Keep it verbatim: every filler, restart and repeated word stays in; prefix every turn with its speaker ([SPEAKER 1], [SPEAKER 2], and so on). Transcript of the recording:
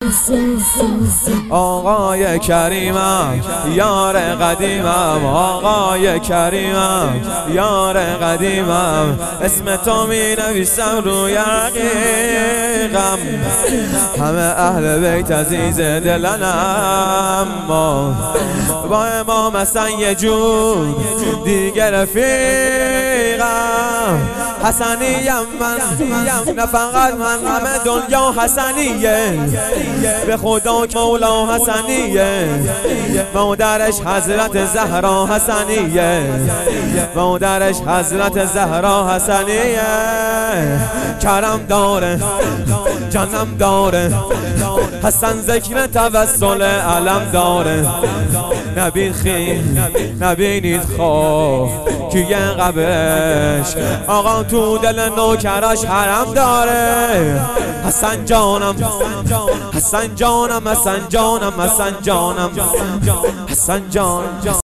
[SPEAKER 1] آقای کریمم یار قدیمم، آقای کریمم یار قدیمم، اسم تو می نویسم روی رقیقم. همه اهل بیت عزیز دلنم، ما با امام حسن یه جور دیگه رفیقم. حسنیم من، نه فقط من، همه دنیا حسنیه، به خدا مولا حسنیه. مادرش حضرت زهرا حسنیه، مادرش حضرت زهرا حسنیه. کرم داره جنم داره، حسن ذکر توسل علم داره. نبید خیل نبینید خواه که یه قبش، آقا تو دل نوکراش حرم داره. حسن جانم حسن جانم حسن جانم حسن جانم حسن جانم.